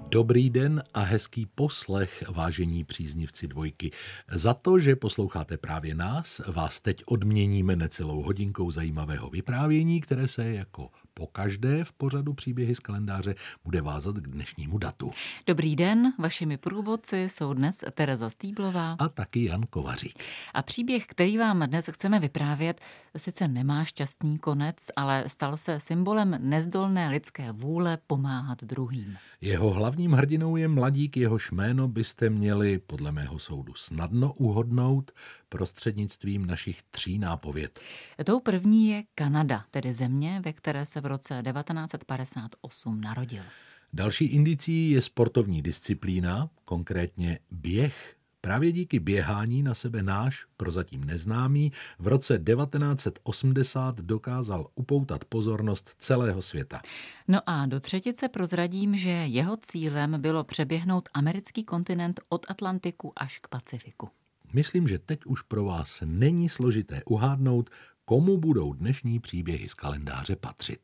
Dobrý den a hezký poslech, vážení příznivci dvojky. Za to, že posloucháte právě nás, vás teď odměníme necelou hodinkou zajímavého vyprávění, které se jako pokaždé v pořadu Příběhy z kalendáře bude vázat k dnešnímu datu. Dobrý den, vašimi průvodci jsou dnes Tereza Stýblová A taky Jan Kovařík. a příběh, který vám dnes chceme vyprávět, sice nemá šťastný konec, ale stal se symbolem nezdolné lidské vůle pomáhat druhým. Jeho hlavním hrdinou je mladík, jehož jméno byste měli podle mého soudu snadno uhodnout prostřednictvím našich 3 nápověd. Tou první je Kanada, tedy země, ve které se v roce 1958 narodil. Další indicí je sportovní disciplína, konkrétně běh. Právě díky běhání na sebe náš, prozatím neznámý, v roce 1980 dokázal upoutat pozornost celého světa. No a do třetice prozradím, že jeho cílem bylo přeběhnout americký kontinent od Atlantiku až k Pacifiku. Myslím, že teď už pro vás není složité uhádnout, komu budou dnešní příběhy z kalendáře patřit.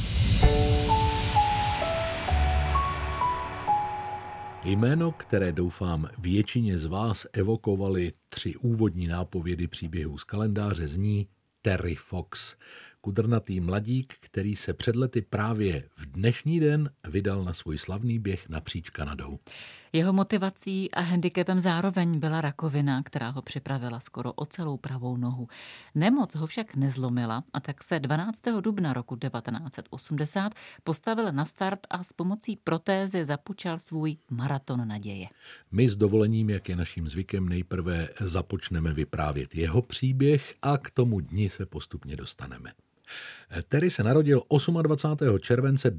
Jméno, které doufám většině z vás evokovali 3 úvodní nápovědy příběhů z kalendáře, zní Terry Fox. Kudrnatý mladík, který se před lety právě v dnešní den vydal na svůj slavný běh napříč Kanadou. Jeho motivací a handicapem zároveň byla rakovina, která ho připravila skoro o celou pravou nohu. Nemoc ho však nezlomila a tak se 12. dubna roku 1980 postavil na start a s pomocí protézy započal svůj maraton naděje. My s dovolením, jak je naším zvykem, nejprve započneme vyprávět jeho příběh a k tomu dni se postupně dostaneme. Terry se narodil 28. července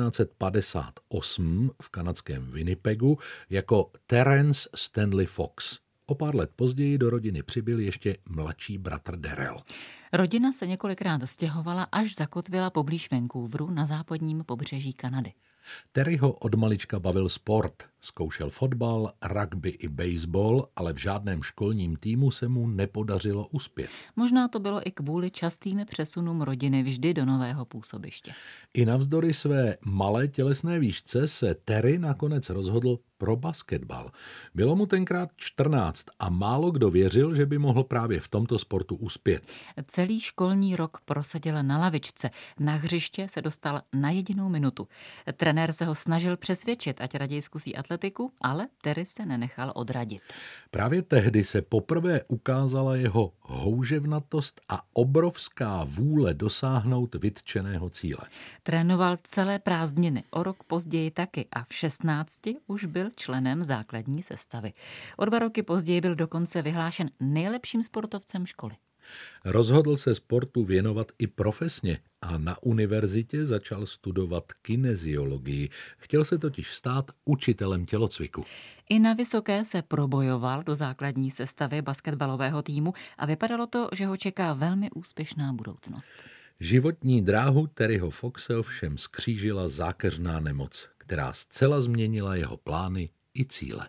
1958 v kanadském Winnipegu jako Terence Stanley Fox. O pár let později do rodiny přibyl ještě mladší bratr Darrell. Rodina se několikrát stěhovala, až zakotvila poblíž Vancouveru na západním pobřeží Kanady. Terry ho od malička bavil sport. Zkoušel fotbal, rugby i baseball, ale v žádném školním týmu se mu nepodařilo uspět. Možná to bylo i kvůli častým přesunům rodiny vždy do nového působiště. I navzdory své malé tělesné výšce se Terry nakonec rozhodl pro basketbal. Bylo mu tenkrát 14 a málo kdo věřil, že by mohl právě v tomto sportu uspět. Celý školní rok prosadil na lavičce. Na hřiště se dostal na jedinou minutu. Trenér se ho snažil přesvědčit, ať raději zkusí atletiku, ale Terry se nenechal odradit. Právě tehdy se poprvé ukázala jeho houževnatost a obrovská vůle dosáhnout vytčeného cíle. Trénoval celé prázdniny, o rok později taky a v 16 už byl členem základní sestavy. O 2 roky později byl dokonce vyhlášen nejlepším sportovcem školy. Rozhodl se sportu věnovat i profesně a na univerzitě začal studovat kineziologii. Chtěl se totiž stát učitelem tělocviku. I na vysoké se probojoval do základní sestavy basketbalového týmu a vypadalo to, že ho čeká velmi úspěšná budoucnost. Životní dráhu Terryho Foxe ovšem skřížila zákeřná nemoc, která zcela změnila jeho plány i cíle.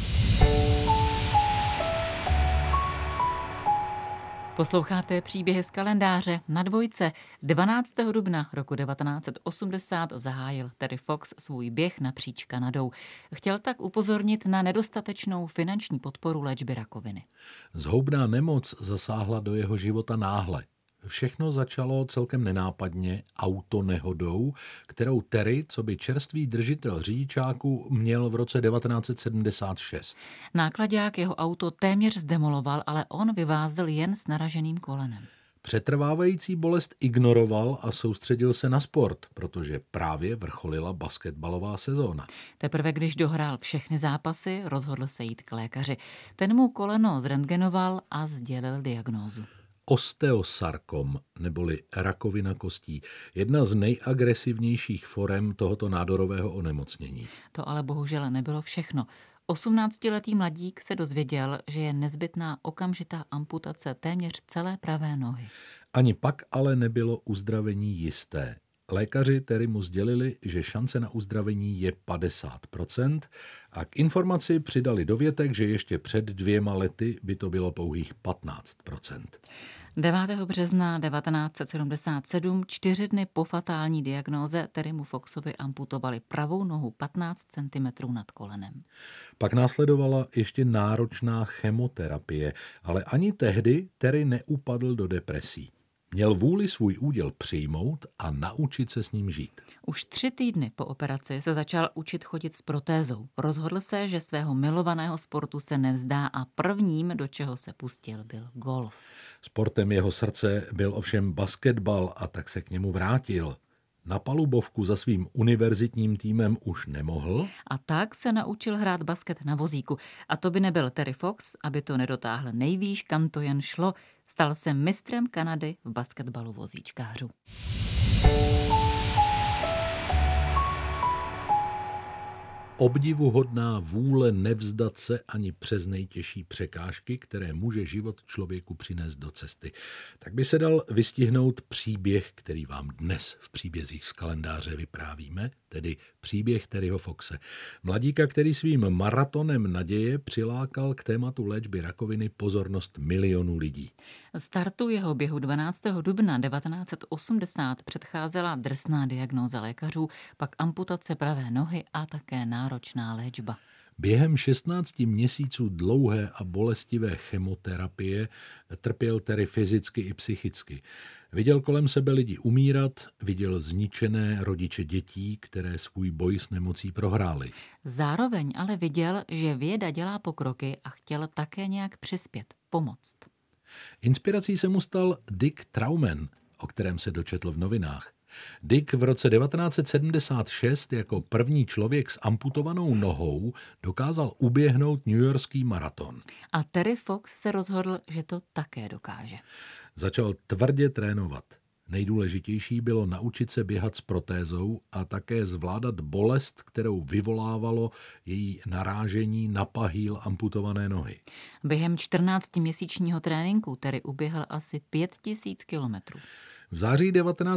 Posloucháte příběhy z kalendáře na dvojce. 12. dubna roku 1980 zahájil Terry Fox svůj běh napříč Kanadou. Chtěl tak upozornit na nedostatečnou finanční podporu léčby rakoviny. Zhoubná nemoc zasáhla do jeho života náhle. Všechno začalo celkem nenápadně autonehodou, kterou Terry, coby čerstvý držitel řidičáku, měl v roce 1976. Náklaďák jeho auto téměř zdemoloval, ale on vyvázl jen s naraženým kolenem. Přetrvávající bolest ignoroval a soustředil se na sport, protože právě vrcholila basketbalová sezóna. Teprve když dohrál všechny zápasy, rozhodl se jít k lékaři. Ten mu koleno zrentgenoval a sdělil diagnózu. Osteosarkom, neboli rakovina kostí, jedna z nejagresivnějších forem tohoto nádorového onemocnění. To ale bohužel nebylo všechno. 18letý mladík se dozvěděl, že je nezbytná okamžitá amputace téměř celé pravé nohy. Ani pak ale nebylo uzdravení jisté. Lékaři Terry mu sdělili, že šance na uzdravení je 50% a k informaci přidali dovětek, že ještě před 2 lety by to bylo pouhých 15%. 9. března 1977, 4 dny po fatální diagnóze, Terrymu Foxovi amputovali pravou nohu 15 cm nad kolenem. Pak následovala ještě náročná chemoterapie, ale ani tehdy Terry neupadl do depresí. Měl vůli svůj úděl přijmout a naučit se s ním žít. Už 3 týdny po operaci se začal učit chodit s protézou. Rozhodl se, že svého milovaného sportu se nevzdá a prvním, do čeho se pustil, byl golf. Sportem jeho srdce byl ovšem basketbal a tak se k němu vrátil. Na palubovku za svým univerzitním týmem už nemohl. A tak se naučil hrát basket na vozíku. A to by nebyl Terry Fox, aby to nedotáhl nejvýš, kam to jen šlo. Stal se mistrem Kanady v basketbalu vozíčkářů. Obdivuhodná vůle nevzdat se ani přes nejtěžší překážky, které může život člověku přinést do cesty. Tak by se dal vystihnout příběh, který vám dnes v příbězích z kalendáře vyprávíme, tedy příběh Terryho Foxe. Mladíka, který svým maratonem naděje přilákal k tématu léčby rakoviny pozornost milionů lidí. Startu jeho běhu 12. dubna 1980 předcházela drsná diagnóza lékařů, pak amputace pravé nohy a také náročná léčba. Během 16 měsíců dlouhé a bolestivé chemoterapie trpěl Terry fyzicky i psychicky. Viděl kolem sebe lidi umírat, viděl zničené rodiče dětí, které svůj boj s nemocí prohráli. Zároveň ale viděl, že věda dělá pokroky a chtěl také nějak přispět, pomoct. Inspirací se mu stal Dick Trauman, o kterém se dočetl v novinách. Dick v roce 1976 jako první člověk s amputovanou nohou dokázal uběhnout newyorský maraton. A Terry Fox se rozhodl, že to také dokáže. Začal tvrdě trénovat. Nejdůležitější bylo naučit se běhat s protézou a také zvládat bolest, kterou vyvolávalo její narážení na pahýl amputované nohy. Během 14měsíčního tréninku Terry uběhl asi 5000 kilometrů. V září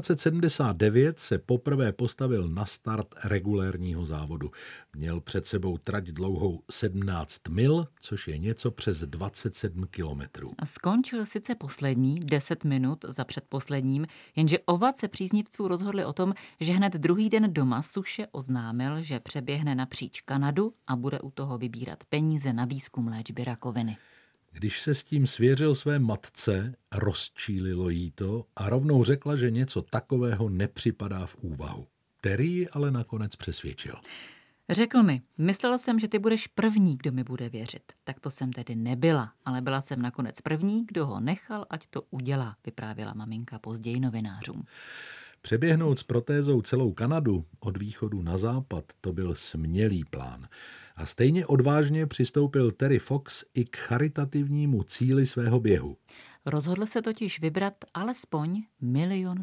1979 se poprvé postavil na start regulérního závodu. Měl před sebou trať dlouhou 17 mil, což je něco přes 27 kilometrů. Skončil sice poslední, 10 minut za předposledním, jenže ovace příznivců rozhodli o tom, že hned druhý den doma suše oznámil, že přeběhne napříč Kanadu a bude u toho vybírat peníze na výzkum léčby rakoviny. Když se s tím svěřil své matce, rozčílilo jí to a rovnou řekla, že něco takového nepřipadá v úvahu. Terry ji ale nakonec přesvědčil. Řekl mi, myslel jsem, že ty budeš první, kdo mi bude věřit. Tak to jsem tedy nebyla, ale byla jsem nakonec první, kdo ho nechal, ať to udělá, vyprávěla maminka později novinářům. Přeběhnout s protézou celou Kanadu od východu na západ, to byl smělý plán. A stejně odvážně přistoupil Terry Fox i k charitativnímu cíli svého běhu. Rozhodl se totiž vybrat alespoň $1 milion.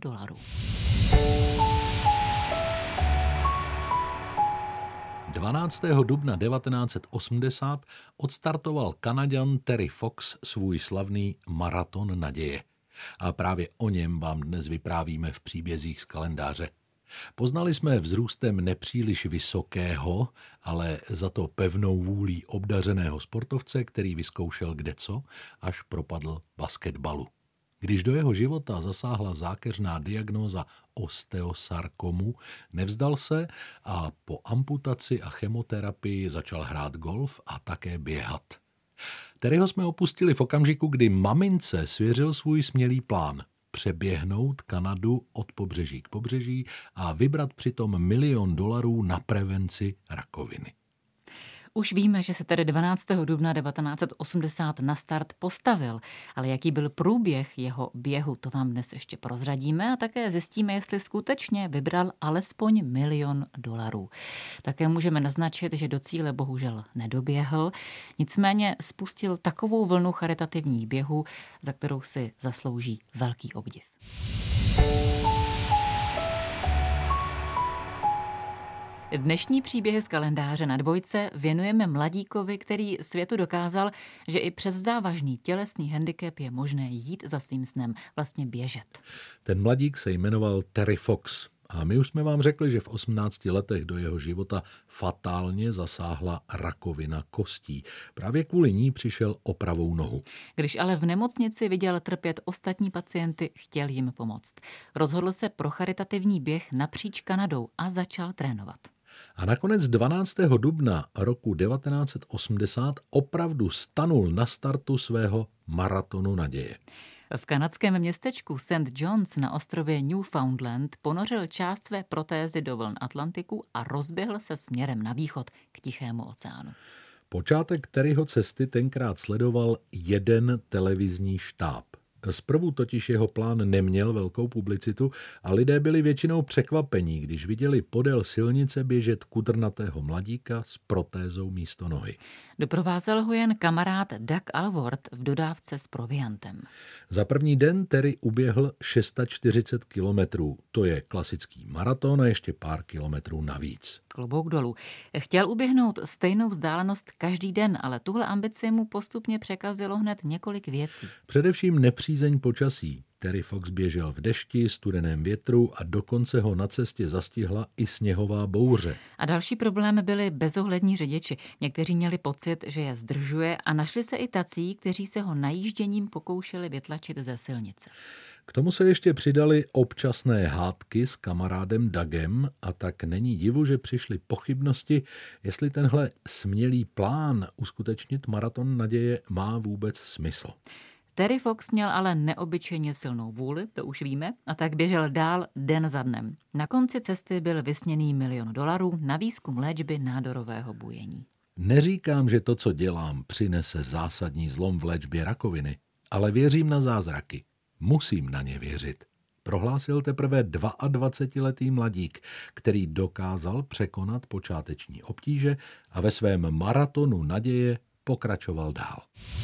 12. dubna 1980 odstartoval Kanaďan Terry Fox svůj slavný maraton naděje. A právě o něm vám dnes vyprávíme v příbězích z kalendáře. Poznali jsme vzrůstem nepříliš vysokého, ale za to pevnou vůlí obdařeného sportovce, který vyzkoušel kdeco, až propadl basketbalu. Když do jeho života zasáhla zákeřná diagnóza osteosarkomu, nevzdal se a po amputaci a chemoterapii začal hrát golf a také běhat. Terryho jsme opustili v okamžiku, kdy mamince svěřil svůj smělý plán přeběhnout Kanadu od pobřeží k pobřeží a vybrat přitom $1 milion na prevenci rakoviny. Už víme, že se tedy 12. dubna 1980 na start postavil, ale jaký byl průběh jeho běhu, to vám dnes ještě prozradíme a také zjistíme, jestli skutečně vybral alespoň $1 milion. Také můžeme naznačit, že do cíle bohužel nedoběhl, nicméně spustil takovou vlnu charitativních běhů, za kterou si zaslouží velký obdiv. Dnešní příběhy z kalendáře na dvojce věnujeme mladíkovi, který světu dokázal, že i přes závažný tělesný handicap je možné jít za svým snem, vlastně běžet. Ten mladík se jmenoval Terry Fox A my už jsme vám řekli, že v 18 letech do jeho života fatálně zasáhla rakovina kostí. Právě kvůli ní přišel o pravou nohu. Když ale v nemocnici viděl trpět ostatní pacienty, chtěl jim pomoct. Rozhodl se pro charitativní běh napříč Kanadou a začal trénovat. A nakonec 12. dubna roku 1980 opravdu stanul na startu svého maratonu naděje. V kanadském městečku St. John's na ostrově Newfoundland ponořil část své protézy do vln Atlantiku a rozběhl se směrem na východ k Tichému oceánu. Počátek Terryho cesty tenkrát sledoval jeden televizní štáb. Zprvu totiž jeho plán neměl velkou publicitu a lidé byli většinou překvapení, když viděli podél silnice běžet kudrnatého mladíka s protézou místo nohy. Doprovázel ho jen kamarád Doug Alward v dodávce s proviantem. Za první den Terry uběhl 640 kilometrů. To je klasický maraton a ještě pár kilometrů navíc. Klobouk dolů. Chtěl uběhnout stejnou vzdálenost každý den, ale tuhle ambici mu postupně překazilo hned několik věcí. Především nepřízeň počasí. Terry Fox běžel v dešti, studeném větru a dokonce ho na cestě zastihla i sněhová bouře. A další problém byli bezohlední řidiči. Někteří měli pocit, že je zdržuje a našli se i tací, kteří se ho najížděním pokoušeli vytlačit ze silnice. K tomu se ještě přidali občasné hádky s kamarádem Dougem a tak není divu, že přišly pochybnosti, jestli tenhle smělý plán uskutečnit maraton naděje má vůbec smysl. Terry Fox měl ale neobyčejně silnou vůli, to už víme, a tak běžel dál den za dnem. Na konci cesty byl vysněný $1 milion na výzkum léčby nádorového bujení. Neříkám, že to, co dělám, přinese zásadní zlom v léčbě rakoviny, ale věřím na zázraky. Musím na ně věřit. Prohlásil teprve 22letý mladík, který dokázal překonat počáteční obtíže a ve svém maratonu naděje pokračoval dál.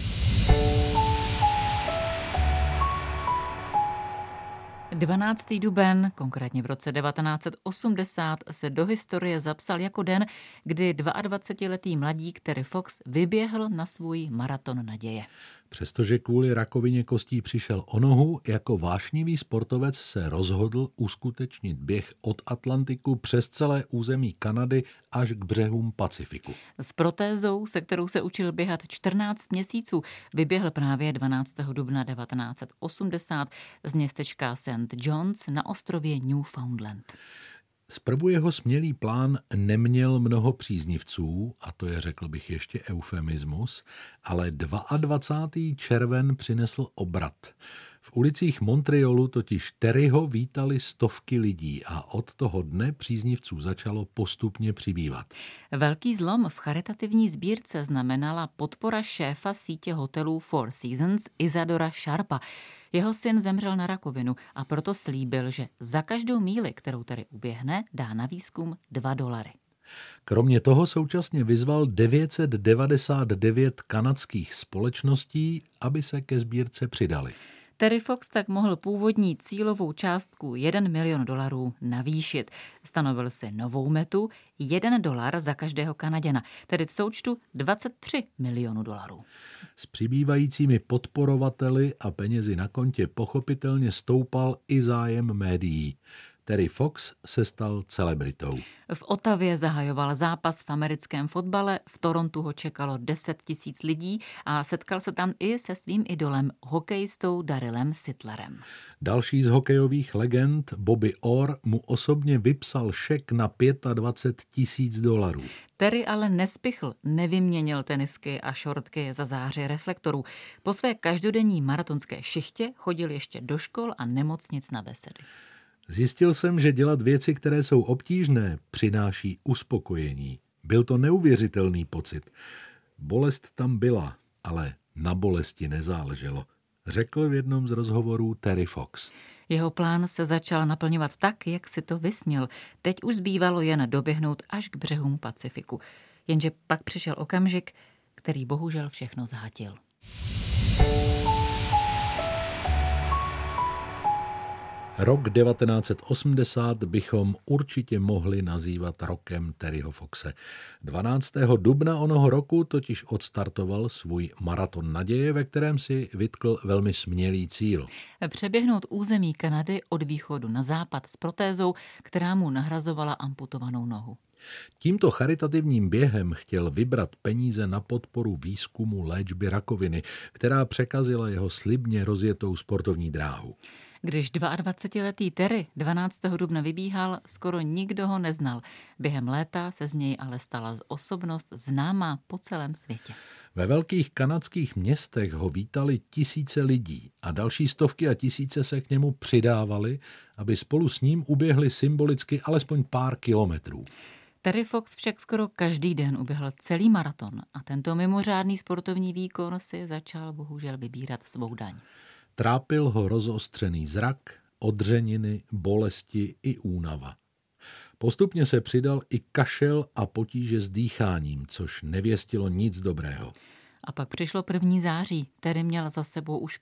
Duben, konkrétně v roce 1980, se do historie zapsal jako den, kdy 22letý mladík Terry Fox vyběhl na svůj maraton naděje. Přestože kvůli rakovině kostí přišel o nohu, jako vášnivý sportovec se rozhodl uskutečnit běh od Atlantiku přes celé území Kanady až k břehům Pacifiku. S protézou, se kterou se učil běhat 14 měsíců, vyběhl právě 12. dubna 1980 z městečka St. John's na ostrově Newfoundland. Zprvu jeho smělý plán neměl mnoho příznivců, a to je, řekl bych, ještě eufemismus, ale 22. červen přinesl obrat. V ulicích Montrealu totiž Terryho vítali stovky lidí a od toho dne příznivců začalo postupně přibývat. Velký zlom v charitativní sbírce znamenala podpora šéfa sítě hotelů Four Seasons Isadora Sharpa. Jeho syn zemřel na rakovinu a proto slíbil, že za každou míli, kterou Terry uběhne, dá na výzkum $2. Kromě toho současně vyzval 999 kanadských společností, aby se ke sbírce přidali. Terry Fox tak mohl původní cílovou částku $1 milion navýšit. Stanovil si novou metu $1 za každého Kanaděna, tedy v součtu $23 milionů. S přibývajícími podporovateli a penězi na kontě pochopitelně stoupal i zájem médií. Terry Fox se stal celebritou. V Ottawě zahajoval zápas v americkém fotbale, v Torontu ho čekalo 10 000 lidí a setkal se tam i se svým idolem, hokejistou Darylem Sittlerem. Další z hokejových legend, Bobby Orr, mu osobně vypsal šek na $25 000. Terry ale nespichl, nevyměnil tenisky a šortky za záři reflektorů. Po své každodenní maratonské šichtě chodil ještě do škol a nemocnic na besedy. Zjistil jsem, že dělat věci, které jsou obtížné, přináší uspokojení. Byl to neuvěřitelný pocit. Bolest tam byla, ale na bolesti nezáleželo, řekl v jednom z rozhovorů Terry Fox. Jeho plán se začal naplňovat tak, jak si to vysnil. Teď už zbývalo jen doběhnout až k břehům Pacifiku. Jenže pak přišel okamžik, který bohužel všechno zhatil. Rok 1980 bychom určitě mohli nazývat rokem Terryho Foxe. 12. dubna onoho roku totiž odstartoval svůj maraton naděje, ve kterém si vytkl velmi smělý cíl. Přeběhnout území Kanady od východu na západ s protézou, která mu nahrazovala amputovanou nohu. Tímto charitativním během chtěl vybrat peníze na podporu výzkumu léčby rakoviny, která překazila jeho slibně rozjetou sportovní dráhu. Když 22letý Terry 12. dubna vybíhal, skoro nikdo ho neznal. Během léta se z něj ale stala osobnost známá po celém světě. Ve velkých kanadských městech ho vítali tisíce lidí a další stovky a tisíce se k němu přidávali, aby spolu s ním uběhli symbolicky alespoň pár kilometrů. Terry Fox však skoro každý den uběhl celý maraton a tento mimořádný sportovní výkon si začal bohužel vybírat svou daň. Trápil ho rozostřený zrak, odřeniny, bolesti i únava. Postupně se přidal i kašel a potíže s dýcháním, což nevěstilo nic dobrého. A pak přišlo 1. září. Terry měl za sebou už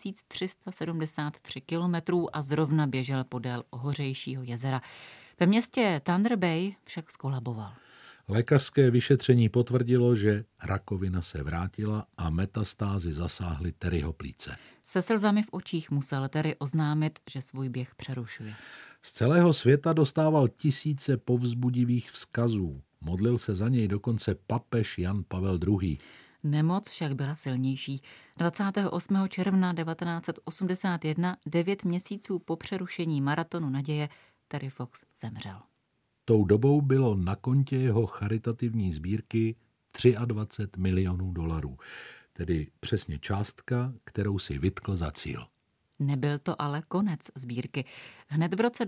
5373 kilometrů a zrovna běžel podél hořejšího jezera. Ve městě Thunder Bay však skolaboval. Lékařské vyšetření potvrdilo, že rakovina se vrátila a metastázy zasáhly Terryho plíce. Se slzami v očích musel Terry oznámit, že svůj běh přerušuje. Z celého světa dostával tisíce povzbudivých vzkazů. Modlil se za něj dokonce papež Jan Pavel II. Nemoc však byla silnější. 28. června 1981, 9 měsíců po přerušení maratonu naděje, Terry Fox zemřel. Tou dobou bylo na kontě jeho charitativní sbírky 23 milionů dolarů, tedy přesně částka, kterou si vytkl za cíl. Nebyl to ale konec sbírky. Hned v roce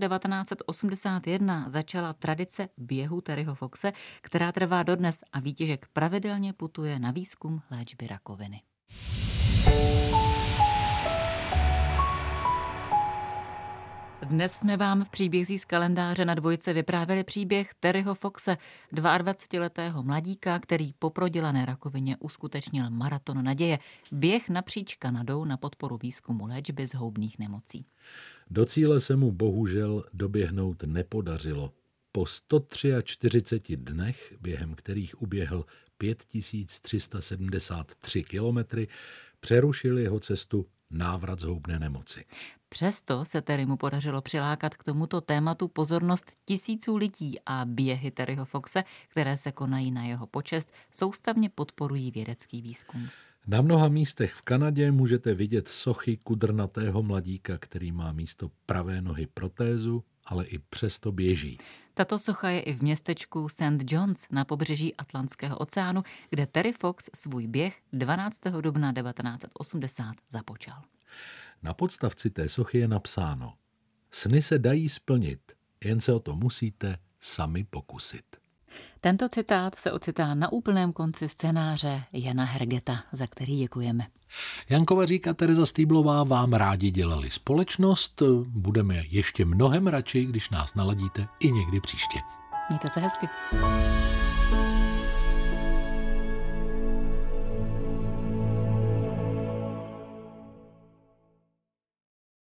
1981 začala tradice běhu Terryho Foxe, která trvá dodnes a výtěžek pravidelně putuje na výzkum léčby rakoviny. Dnes jsme vám v příbězích z kalendáře na dvojce vyprávěli příběh Terryho Foxe, 22letého mladíka, který po prodělané rakovině uskutečnil maraton naděje, běh napříč Kanadou na podporu výzkumu léčby zhoubných nemocí. Do cíle se mu bohužel doběhnout nepodařilo. Po 143 dnech, během kterých uběhl 5373 kilometry, přerušil jeho cestu návrat zhoubné nemoci. Přesto se Terrymu podařilo přilákat k tomuto tématu pozornost tisíců lidí a běhy Terryho Foxe, které se konají na jeho počest, soustavně podporují vědecký výzkum. Na mnoha místech v Kanadě můžete vidět sochy kudrnatého mladíka, který má místo pravé nohy protézu, ale i přesto běží. Tato socha je i v městečku St. John's na pobřeží Atlantského oceánu, kde Terry Fox svůj běh 12. dubna 1980 započal. Na podstavci té sochy je napsáno: Sny se dají splnit, jen se o to musíte sami pokusit. Tento citát se ocitá na úplném konci scénáře Jana Hergeta, za který děkujeme. Jan Kovařík a Tereza Stýblová vám rádi dělali společnost. Budeme ještě mnohem radši, když nás naladíte i někdy příště. Mějte se hezky.